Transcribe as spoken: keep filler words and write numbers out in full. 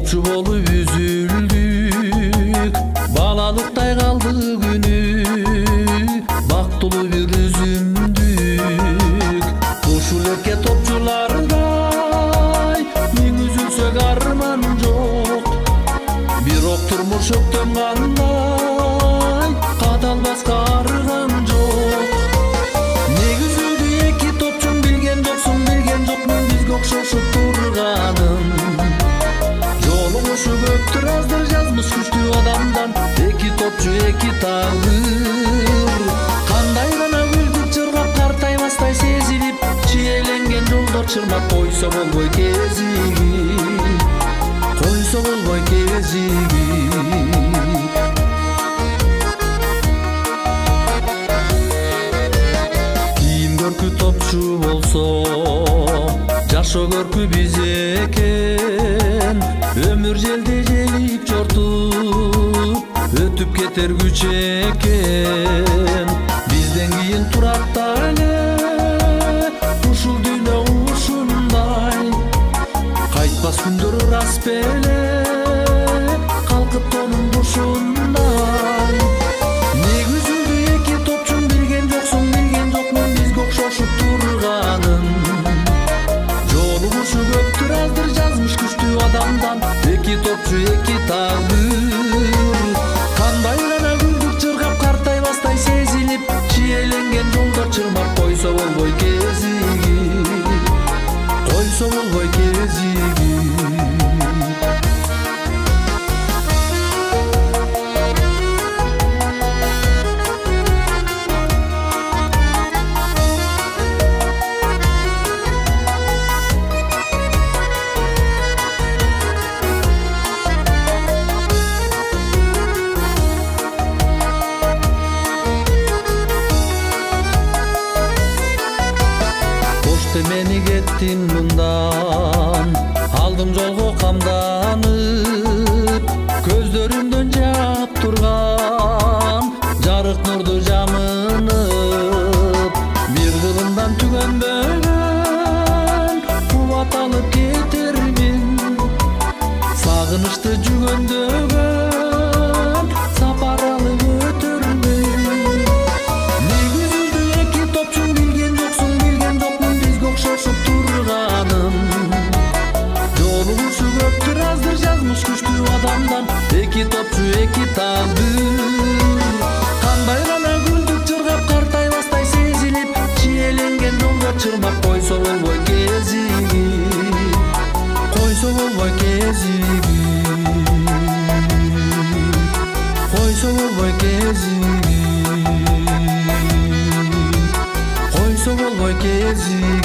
топчу болуп үзүлдүк, балалыктай калды күнү, бактылуу бир үзүмдүк. Ушул эрке топчулардай миң үзүлсө арман жок, бирок турмуш өктөм кандай кадалбаска арган жок. Неге үзүлдү эки топчуң, билген жоксуң, билген жокмун бизге окшошуп турганын. Жолугушуп өптүр аздыр жазмыш күчтүү адамдан, эки топчу эки тагдыр. Кандай гана гүлдүк жыргап картаймастай сезилип, чиеленген жолдор чырмап койсо болбой кезиги, койсо болбой кезиги. Кийим көркү топчу болсо, жашоо көркү биз экен. Өмүр желдей желип жортуп, өтүп кетер күч экен. Бизден кийин турат да эле ушул дүйнө ушундай, кайтпас күндөр ырас беле калкып тонун бушундай. Неге үзүлдү эки топчуң, билген жоксуң, билген жокмун бизге окшошуп турганын. Жолугушуп өптүр аздыр жазмыш күчтүү адамдан, эки топчу эки тагдыр. Кандай гана гүлдүк жыргап картаймастай сезилип, чиеленген жолдор чырмап койсо болбой кезиги, койсо болбой кезиги. Мени кеттим мындан, алдым жолго камданып, көздөрүмдөн жаап турган жарык нурду жамынып. Бир кылымдан түгөнбөгөн кубат алып кетермин, сагынычты жүгөндөгөн сапар алып өтөрмүн. Неге үзүлдү эки топчуң, билген жоксуң, билген жокмун окшошуп турганын. Жолугушуп өптүр аздыр жазмыш күчтүү адамдан, эки топчу эки тагдыр. Кандай гана гүлдүк жыргап картаймастай сезилип, чиеленген жолдор чырмап койсо болбой кезиги, койсо болбой кезиги, койсо болбой кезиги, койсо болбой кезиги.